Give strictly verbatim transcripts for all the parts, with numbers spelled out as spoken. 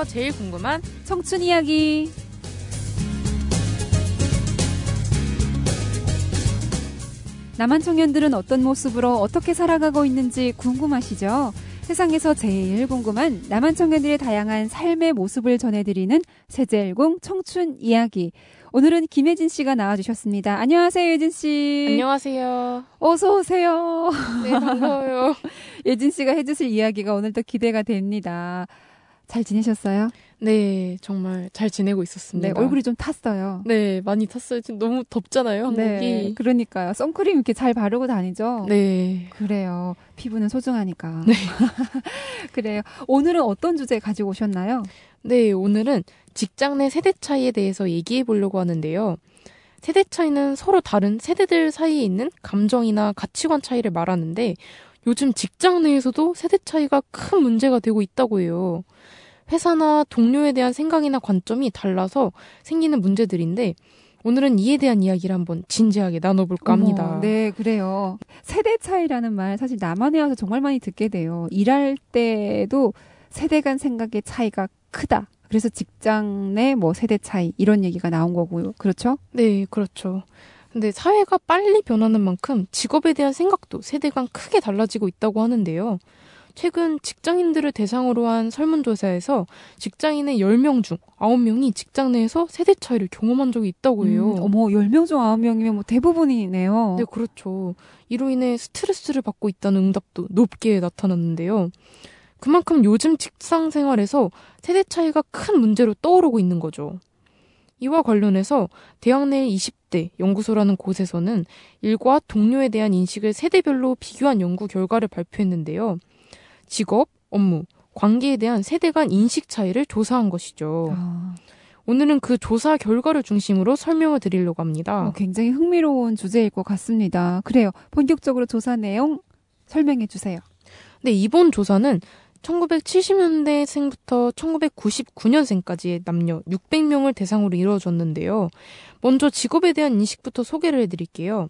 세상에서 제일 궁금한 청춘 이야기. 남한 청년들은 어떤 모습으로 어떻게 살아가고 있는지 궁금하시죠? 세상에서 제일 궁금한 남한 청년들의 다양한 삶의 모습을 전해드리는 세제일공 청춘 이야기. 오늘은 김혜진 씨가 나와주셨습니다. 안녕하세요, 예진 씨. 안녕하세요. 어서 오세요. 네, 반가워요. 예진 씨가 해주실 이야기가 오늘도 기대가 됩니다. 잘 지내셨어요? 네, 정말 잘 지내고 있었습니다. 네, 얼굴이 좀 탔어요. 네, 많이 탔어요. 지금 너무 덥잖아요, 한국이. 네, 그러니까요. 선크림 이렇게 잘 바르고 다니죠? 네. 그래요. 피부는 소중하니까. 네. 그래요. 오늘은 어떤 주제 가지고 오셨나요? 네, 오늘은 직장 내 세대 차이에 대해서 얘기해 보려고 하는데요. 세대 차이는 서로 다른 세대들 사이에 있는 감정이나 가치관 차이를 말하는데 요즘 직장 내에서도 세대 차이가 큰 문제가 되고 있다고 해요. 회사나 동료에 대한 생각이나 관점이 달라서 생기는 문제들인데 오늘은 이에 대한 이야기를 한번 진지하게 나눠볼까 합니다. 어머, 네, 그래요. 세대 차이라는 말 사실 남한에 와서 정말 많이 듣게 돼요. 일할 때도 세대 간 생각의 차이가 크다. 그래서 직장 내 뭐 세대 차이 이런 얘기가 나온 거고요. 그렇죠? 네, 그렇죠. 근데 사회가 빨리 변하는 만큼 직업에 대한 생각도 세대 간 크게 달라지고 있다고 하는데요. 최근 직장인들을 대상으로 한 설문조사에서 직장인의 열 명 중 아홉 명이 직장 내에서 세대 차이를 경험한 적이 있다고 해요. 음, 어머, 열 명 중 아홉 명이면 뭐 대부분이네요. 네, 그렇죠. 이로 인해 스트레스를 받고 있다는 응답도 높게 나타났는데요. 그만큼 요즘 직장 생활에서 세대 차이가 큰 문제로 떠오르고 있는 거죠. 이와 관련해서 대학 내 이십 대 연구소라는 곳에서는 일과 동료에 대한 인식을 세대별로 비교한 연구 결과를 발표했는데요. 직업, 업무, 관계에 대한 세대 간 인식 차이를 조사한 것이죠. 아. 오늘은 그 조사 결과를 중심으로 설명을 드리려고 합니다. 어, 굉장히 흥미로운 주제일 것 같습니다. 그래요. 본격적으로 조사 내용 설명해 주세요. 네, 이번 조사는 천구백칠십 년대생부터 천구백구십구 년생까지의 남녀 육백 명을 대상으로 이루어졌는데요. 먼저 직업에 대한 인식부터 소개를 해드릴게요.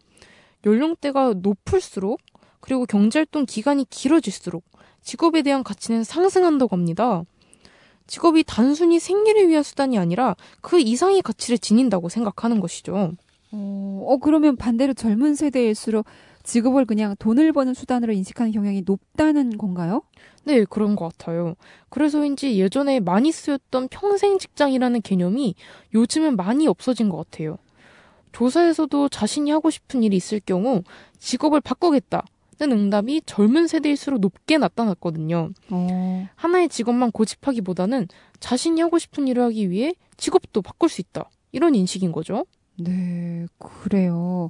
연령대가 높을수록 그리고 경제활동 기간이 길어질수록 직업에 대한 가치는 상승한다고 합니다. 직업이 단순히 생계를 위한 수단이 아니라 그 이상의 가치를 지닌다고 생각하는 것이죠. 어, 어 그러면 반대로 젊은 세대일수록 직업을 그냥 돈을 버는 수단으로 인식하는 경향이 높다는 건가요? 네, 그런 것 같아요. 그래서인지 예전에 많이 쓰였던 평생 직장이라는 개념이 요즘은 많이 없어진 것 같아요. 조사에서도 자신이 하고 싶은 일이 있을 경우 직업을 바꾸겠다는 응답이 젊은 세대일수록 높게 나타났거든요. 어. 하나의 직업만 고집하기보다는 자신이 하고 싶은 일을 하기 위해 직업도 바꿀 수 있다. 이런 인식인 거죠. 네, 그래요.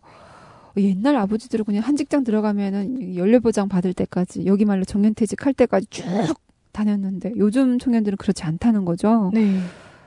옛날 아버지들은 그냥 한 직장 들어가면은 연료보장 받을 때까지, 여기 말로 정년퇴직 할 때까지 쭉 다녔는데 요즘 청년들은 그렇지 않다는 거죠. 네.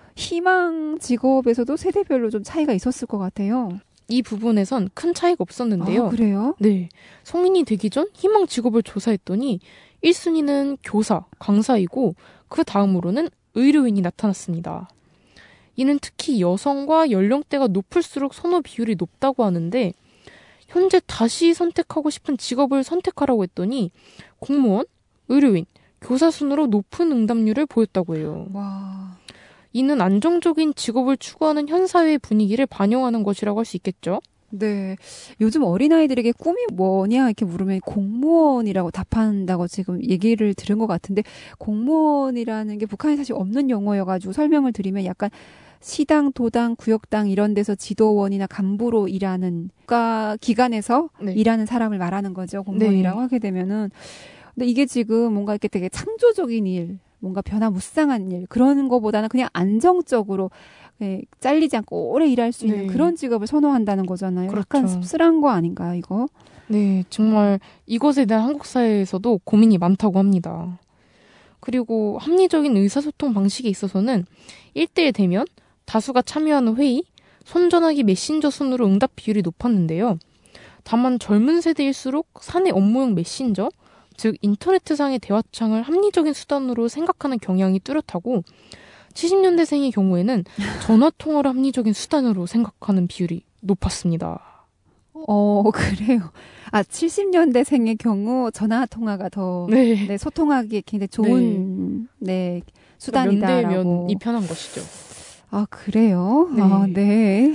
희망 직업에서도 세대별로 좀 차이가 있었을 것 같아요. 이 부분에선 큰 차이가 없었는데요. 아, 그래요? 네. 성인이 되기 전 희망 직업을 조사했더니 일 순위는 교사, 강사이고 그 다음으로는 의료인이 나타났습니다. 이는 특히 여성과 연령대가 높을수록 선호 비율이 높다고 하는데 현재 다시 선택하고 싶은 직업을 선택하라고 했더니 공무원, 의료인, 교사 순으로 높은 응답률을 보였다고 해요. 와. 이는 안정적인 직업을 추구하는 현 사회의 분위기를 반영하는 것이라고 할 수 있겠죠? 네. 요즘 어린아이들에게 꿈이 뭐냐 이렇게 물으면 공무원이라고 답한다고 지금 얘기를 들은 것 같은데, 공무원이라는 게 북한에 사실 없는 용어여가지고 설명을 드리면 약간 시당, 도당, 구역당 이런 데서 지도원이나 간부로 일하는 국가 기관에서 네. 일하는 사람을 말하는 거죠. 공무원이라고 네. 하게 되면은. 근데 이게 지금 뭔가 이렇게 되게 창조적인 일, 뭔가 변화무쌍한 일, 그런 거보다는 그냥 안정적으로 네, 잘리지 않고 오래 일할 수 있는 네. 그런 직업을 선호한다는 거잖아요. 그렇죠. 약간 씁쓸한 거 아닌가요, 이거? 네, 정말 이것에 대한 한국 사회에서도 고민이 많다고 합니다. 그리고 합리적인 의사소통 방식에 있어서는 일 대일 대면, 다수가 참여하는 회의, 손전화기 메신저 순으로 응답 비율이 높았는데요. 다만 젊은 세대일수록 사내 업무용 메신저, 즉 인터네트상의 대화창을 합리적인 수단으로 생각하는 경향이 뚜렷하고 칠십 년대생의 경우에는 전화통화를 합리적인 수단으로 생각하는 비율이 높았습니다. 어, 그래요. 아, 칠십 년대생의 경우 전화 통화가 더 네. 네, 소통하기에 굉장히 좋은 네. 수단이다라고. 면대면이 편한 것이죠. 아, 그래요? 네. 아, 네.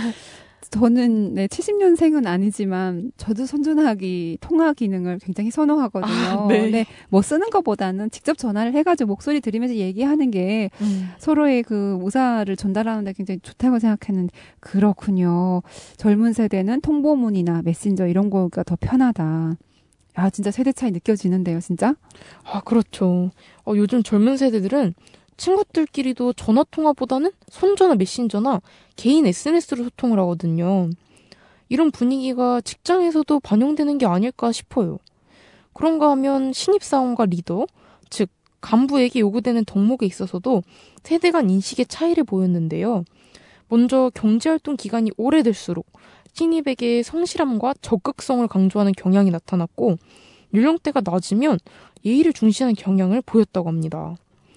저는 네, 칠십 년생은 아니지만 저도 선전화기 통화 기능을 굉장히 선호하거든요. 아, 네. 네, 뭐 쓰는 것보다는 직접 전화를 해가지고 목소리 들으면서 얘기하는 게 음. 서로의 그 의사를 전달하는 데 굉장히 좋다고 생각했는데 그렇군요. 젊은 세대는 통보문이나 메신저 이런 거가 더 편하다. 아, 진짜 세대 차이 느껴지는데요, 진짜? 아, 그렇죠. 어, 요즘 젊은 세대들은 친구들끼리도 전화통화보다는 손전화 메신저나 개인 에스엔에스로 소통을 하거든요. 이런 분위기가 직장에서도 반영되는 게 아닐까 싶어요. 그런가 하면 신입사원과 리더, 즉 간부에게 요구되는 덕목에 있어서도 세대 간 인식의 차이를 보였는데요. 먼저 경제활동 기간이 오래될수록 신입에게 성실함과 적극성을 강조하는 경향이 나타났고 연령대가 낮으면 예의를 중시하는 경향을 보였다고 합니다.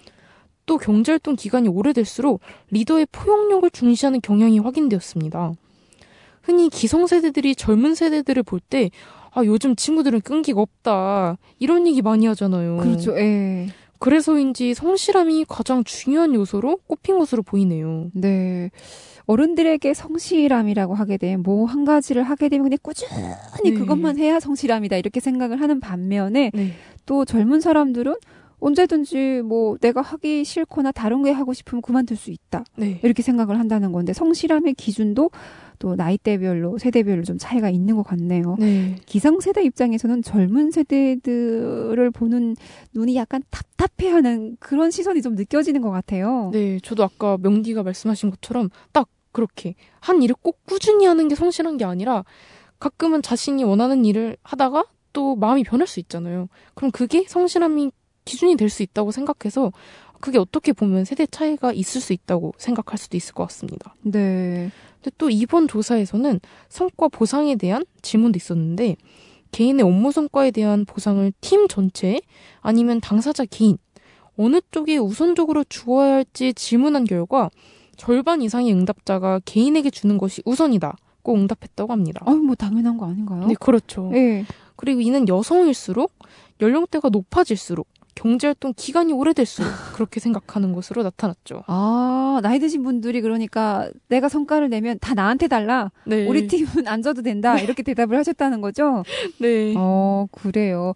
또 경제활동 기간이 오래될수록 리더의 포용력을 중시하는 경향이 확인되었습니다. 흔히 기성세대들이 젊은 세대들을 볼 때 아, 요즘 친구들은 끈기가 없다 이런 얘기 많이 하잖아요. 그렇죠. 예. 그래서인지 성실함이 가장 중요한 요소로 꼽힌 것으로 보이네요. 네. 어른들에게 성실함이라고 하게 되면 뭐 한 가지를 하게 되면 그냥 꾸준히 네. 그것만 해야 성실함이다 이렇게 생각을 하는 반면에 네. 또 젊은 사람들은 언제든지 뭐 내가 하기 싫거나 다른 게 하고 싶으면 그만둘 수 있다. 네. 이렇게 생각을 한다는 건데 성실함의 기준도 또 나이대별로 세대별로 좀 차이가 있는 것 같네요. 네. 기성세대 입장에서는 젊은 세대들을 보는 눈이 약간 답답해하는 그런 시선이 좀 느껴지는 것 같아요. 네, 저도 아까 명디가 말씀하신 것처럼 딱 그렇게 한 일을 꼭 꾸준히 하는 게 성실한 게 아니라 가끔은 자신이 원하는 일을 하다가 또 마음이 변할 수 있잖아요. 그럼 그게 성실함이 기준이 될 수 있다고 생각해서 그게 어떻게 보면 세대 차이가 있을 수 있다고 생각할 수도 있을 것 같습니다. 네. 근데 또 이번 조사에서는 성과 보상에 대한 질문도 있었는데 개인의 업무 성과에 대한 보상을 팀 전체 아니면 당사자 개인 어느 쪽에 우선적으로 주어야 할지 질문한 결과 절반 이상의 응답자가 개인에게 주는 것이 우선이다고 응답했다고 합니다. 아, 뭐 당연한 거 아닌가요? 네, 그렇죠. 네. 그리고 이는 여성일수록 연령대가 높아질수록 경제활동 기간이 오래될수록 그렇게 생각하는 것으로 나타났죠. 아, 나이 드신 분들이 그러니까 내가 성과를 내면 다 나한테 달라. 네. 우리 팀은 안 줘도 된다. 이렇게 대답을 하셨다는 거죠? 네. 어, 그래요.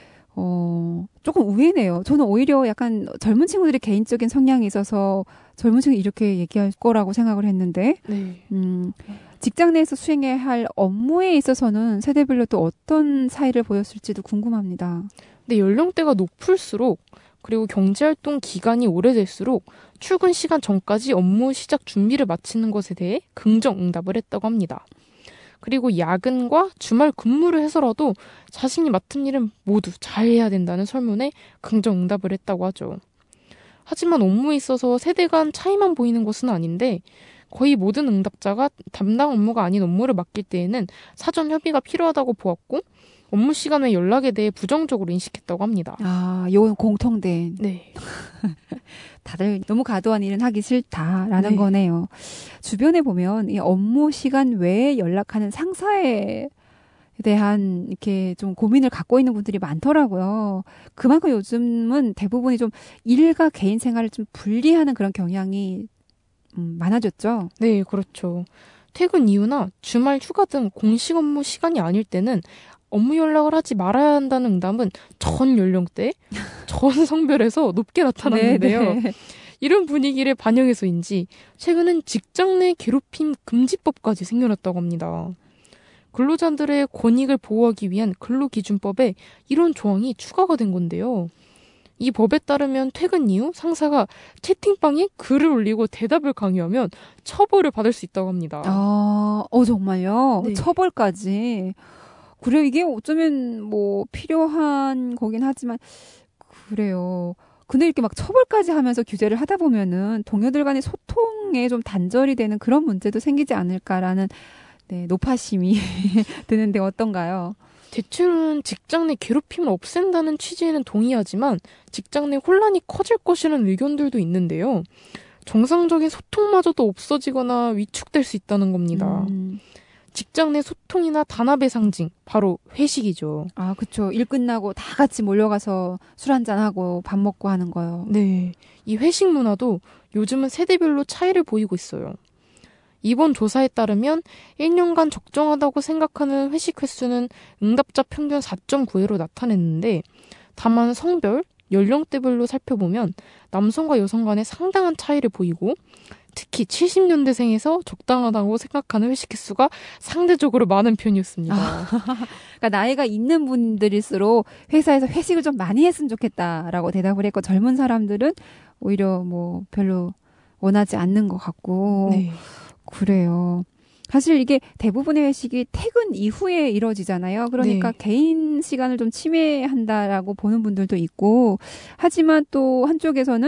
어, 조금 의외네요. 저는 오히려 약간 젊은 친구들이 개인적인 성향이 있어서 젊은 친구들이 이렇게 얘기할 거라고 생각을 했는데, 네. 음, 직장 내에서 수행해야 할 업무에 있어서는 세대별로 또 어떤 차이를 보였을지도 궁금합니다. 근데 연령대가 높을수록 그리고 경제활동 기간이 오래될수록 출근 시간 전까지 업무 시작 준비를 마치는 것에 대해 긍정 응답을 했다고 합니다. 그리고 야근과 주말 근무를 해서라도 자신이 맡은 일은 모두 잘해야 된다는 설문에 긍정 응답을 했다고 하죠. 하지만 업무에 있어서 세대 간 차이만 보이는 것은 아닌데 거의 모든 응답자가 담당 업무가 아닌 업무를 맡길 때에는 사전 협의가 필요하다고 보았고 업무 시간 외 연락에 대해 부정적으로 인식했다고 합니다. 아, 요건 공통된. 네. 다들 너무 과도한 일은 하기 싫다라는 네. 거네요. 주변에 보면 이 업무 시간 외에 연락하는 상사에 대한 이렇게 좀 고민을 갖고 있는 분들이 많더라고요. 그만큼 요즘은 대부분이 좀 일과 개인 생활을 좀 분리하는 그런 경향이 음, 많아졌죠. 네, 그렇죠. 퇴근 이후나 주말 휴가 등 공식 업무 시간이 아닐 때는 업무 연락을 하지 말아야 한다는 응답은 전 연령대, 전 성별에서 높게 나타났는데요. 네, 네. 이런 분위기를 반영해서인지 최근엔 직장 내 괴롭힘 금지법까지 생겨났다고 합니다. 근로자들의 권익을 보호하기 위한 근로기준법에 이런 조항이 추가가 된 건데요. 이 법에 따르면 퇴근 이후 상사가 채팅방에 글을 올리고 대답을 강요하면 처벌을 받을 수 있다고 합니다. 아, 어, 정말요? 네. 처벌까지. 그래요. 이게 어쩌면 뭐 필요한 거긴 하지만 그래요. 근데 이렇게 막 처벌까지 하면서 규제를 하다 보면은 동료들 간의 소통에 좀 단절이 되는 그런 문제도 생기지 않을까라는 네, 노파심이 드는데 어떤가요? 대체로는 직장 내 괴롭힘을 없앤다는 취지에는 동의하지만 직장 내 혼란이 커질 것이라는 의견들도 있는데요. 정상적인 소통마저도 없어지거나 위축될 수 있다는 겁니다. 음. 직장 내 소통이나 단합의 상징, 바로 회식이죠. 아, 그쵸. 일 끝나고 다 같이 몰려가서 술 한잔하고 밥 먹고 하는 거요. 네. 이 회식 문화도 요즘은 세대별로 차이를 보이고 있어요. 이번 조사에 따르면 일 년간 적정하다고 생각하는 회식 횟수는 응답자 평균 사 점 구 회로 나타냈는데, 다만 성별, 연령대별로 살펴보면 남성과 여성 간에 상당한 차이를 보이고, 특히 칠십 년대생에서 적당하다고 생각하는 회식 횟수가 상대적으로 많은 편이었습니다. 아, 그러니까 나이가 있는 분들일수록 회사에서 회식을 좀 많이 했으면 좋겠다라고 대답을 했고, 젊은 사람들은 오히려 뭐 별로 원하지 않는 것 같고. 네. 그래요. 사실 이게 대부분의 회식이 퇴근 이후에 이루어지잖아요. 그러니까 네. 개인 시간을 좀 침해한다라고 보는 분들도 있고, 하지만 또 한쪽에서는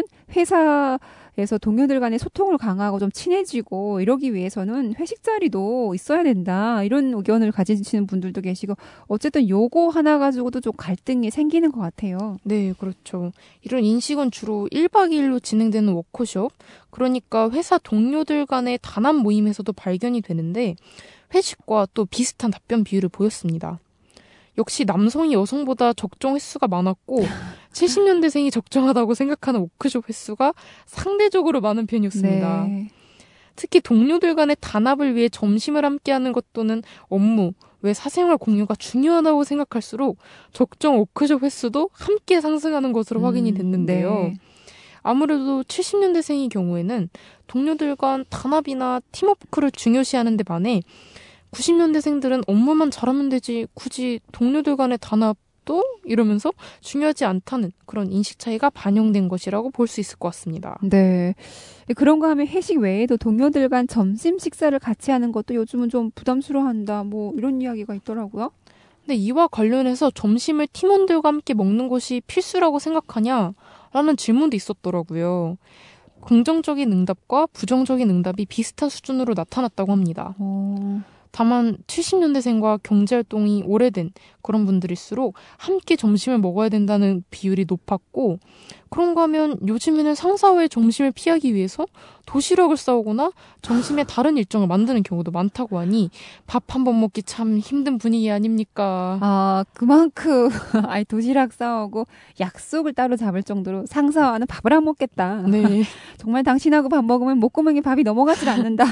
회사에서 동료들 간의 소통을 강화하고 좀 친해지고 이러기 위해서는 회식 자리도 있어야 된다, 이런 의견을 가지시는 분들도 계시고, 어쨌든 요거 하나 가지고도 좀 갈등이 생기는 것 같아요. 네, 그렇죠. 이런 인식은 주로 일 박 이 일로 진행되는 워크숍, 그러니까 회사 동료들 간의 단합 모임에서도 발견이 되는데, 회식과 또 비슷한 답변 비율을 보였습니다. 역시 남성이 여성보다 적정 횟수가 많았고, 칠십 년대생이 적정하다고 생각하는 워크숍 횟수가 상대적으로 많은 편이었습니다. 네. 특히 동료들 간의 단합을 위해 점심을 함께하는 것 또는 업무, 왜 사생활 공유가 중요하다고 생각할수록 적정 워크숍 횟수도 함께 상승하는 것으로 확인이 됐는데요. 음, 네. 아무래도 칠십 년대생의 경우에는 동료들 간 단합이나 팀워크를 중요시하는 데 반해 구십 년대생들은 업무만 잘하면 되지 굳이 동료들 간의 단합도 이러면서 중요하지 않다는 그런 인식 차이가 반영된 것이라고 볼 수 있을 것 같습니다. 네. 그런 거 하면 회식 외에도 동료들 간 점심 식사를 같이 하는 것도 요즘은 좀 부담스러워한다, 뭐 이런 이야기가 있더라고요. 근데 이와 관련해서 점심을 팀원들과 함께 먹는 것이 필수라고 생각하냐? 라는 질문도 있었더라고요. 긍정적인 응답과 부정적인 응답이 비슷한 수준으로 나타났다고 합니다. 어... 다만 칠십 년대생과 경제활동이 오래된 그런 분들일수록 함께 점심을 먹어야 된다는 비율이 높았고, 그런가 하면 요즘에는 상사와의 점심을 피하기 위해서 도시락을 싸오거나 점심에 다른 일정을 만드는 경우도 많다고 하니 밥 한 번 먹기 참 힘든 분위기 아닙니까? 아, 그만큼 아이 도시락 싸오고 약속을 따로 잡을 정도로 상사와는 밥을 안 먹겠다. 네. 정말 당신하고 밥 먹으면 목구멍에 밥이 넘어가질 않는다.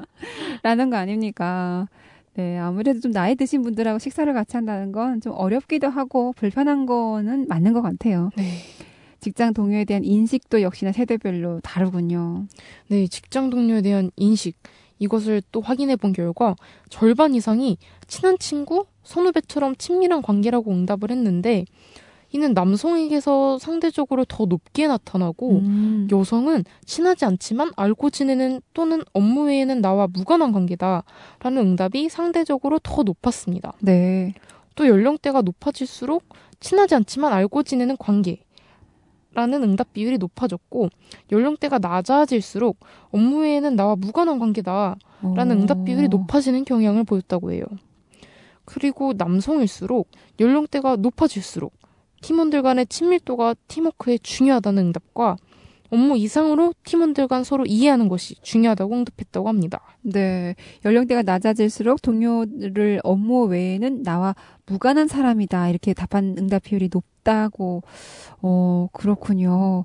라는 거 아닙니까? 네, 아무래도 좀 나이 드신 분들하고 식사를 같이 한다는 건 좀 어렵기도 하고 불편한 거는 맞는 것 같아요. 네. 직장 동료에 대한 인식도 역시나 세대별로 다르군요. 네, 직장 동료에 대한 인식, 이것을 또 확인해 본 결과 절반 이상이 친한 친구, 선후배처럼 친밀한 관계라고 응답을 했는데, 이는 남성에게서 상대적으로 더 높게 나타나고 음. 여성은 친하지 않지만 알고 지내는 또는 업무 외에는 나와 무관한 관계다라는 응답이 상대적으로 더 높았습니다. 네. 또 연령대가 높아질수록 친하지 않지만 알고 지내는 관계 라는 응답 비율이 높아졌고, 연령대가 낮아질수록 업무 외에는 나와 무관한 관계다 라는 오. 응답 비율이 높아지는 경향을 보였다고 해요. 그리고 남성일수록 연령대가 높아질수록 팀원들 간의 친밀도가 팀워크에 중요하다는 응답과 업무 이상으로 팀원들 간 서로 이해하는 것이 중요하다고 응답했다고 합니다. 네. 연령대가 낮아질수록 동료를 업무 외에는 나와 무관한 사람이다, 이렇게 답한 응답 비율이 높다고. 어, 그렇군요.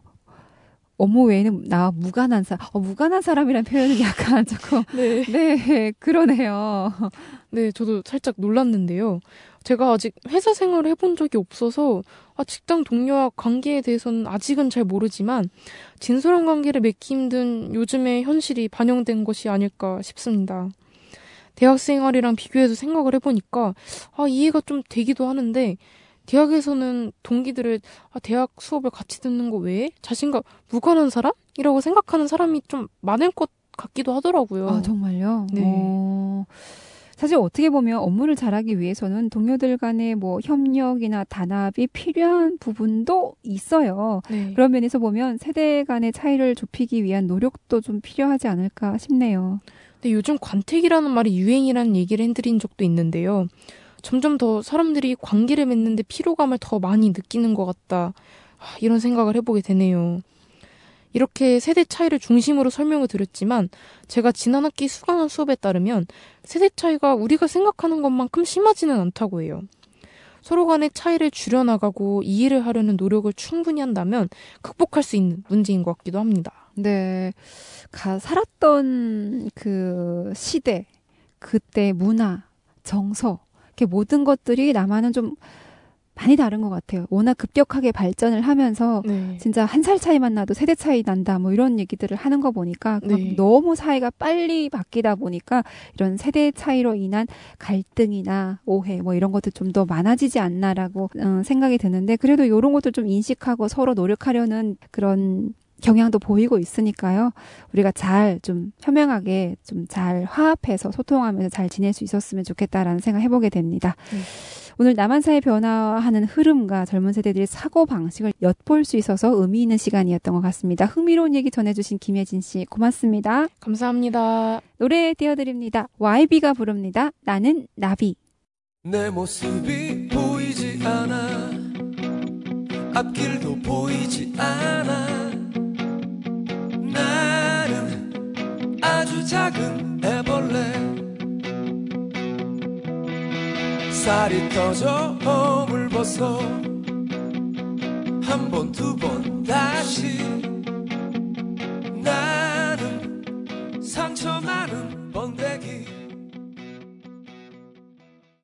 업무 외에는 나와 무관한 사람. 어, 무관한 사람이라는 표현은 약간 조금. 네. 네, 그러네요. 네, 저도 살짝 놀랐는데요. 제가 아직 회사 생활을 해본 적이 없어서 아, 직장 동료와 관계에 대해서는 아직은 잘 모르지만 진솔한 관계를 맺기 힘든 요즘의 현실이 반영된 것이 아닐까 싶습니다. 대학 생활이랑 비교해서 생각을 해보니까 아, 이해가 좀 되기도 하는데, 대학에서는 동기들을 아, 대학 수업을 같이 듣는 거 외에 자신과 무관한 사람이라고 생각하는 사람이 좀 많을 것 같기도 하더라고요. 아, 정말요? 네. 어... 사실 어떻게 보면 업무를 잘하기 위해서는 동료들 간의 뭐 협력이나 단합이 필요한 부분도 있어요. 네. 그런 면에서 보면 세대 간의 차이를 좁히기 위한 노력도 좀 필요하지 않을까 싶네요. 근데 요즘 관택이라는 말이 유행이라는 얘기를 해드린 적도 있는데요. 점점 더 사람들이 관계를 맺는데 피로감을 더 많이 느끼는 것 같다. 아, 이런 생각을 해보게 되네요. 이렇게 세대 차이를 중심으로 설명을 드렸지만 제가 지난 학기 수강한 수업에 따르면 세대 차이가 우리가 생각하는 것만큼 심하지는 않다고 해요. 서로 간의 차이를 줄여나가고 이해를 하려는 노력을 충분히 한다면 극복할 수 있는 문제인 것 같기도 합니다. 네. 가, 살았던 그 시대, 그때 문화, 정서, 이렇게 모든 것들이 나만은 좀 많이 다른 것 같아요. 워낙 급격하게 발전을 하면서 네. 진짜 한 살 차이만 나도 세대 차이 난다 뭐 이런 얘기들을 하는 거 보니까 네. 너무 사회가 빨리 바뀌다 보니까 이런 세대 차이로 인한 갈등이나 오해 뭐 이런 것들 좀 더 많아지지 않나라고 어, 생각이 드는데 그래도 이런 것도 좀 인식하고 서로 노력하려는 그런 경향도 보이고 있으니까요. 우리가 잘 좀 현명하게 좀 잘 화합해서 소통하면서 잘 지낼 수 있었으면 좋겠다라는 생각 해보게 됩니다. 네. 오늘 남한사회 변화하는 흐름과 젊은 세대들의 사고방식을 엿볼 수 있어서 의미 있는 시간이었던 것 같습니다. 흥미로운 얘기 전해주신 김혜진 씨 고맙습니다. 감사합니다. 노래 띄워드립니다. 와이비가 부릅니다. 나는 나비. 내 모습이 보이지 않아 앞길도 보이지 않아 나는 아주 작은 애벌레 살이 터져 허물 벗어 한 번 두 번 다시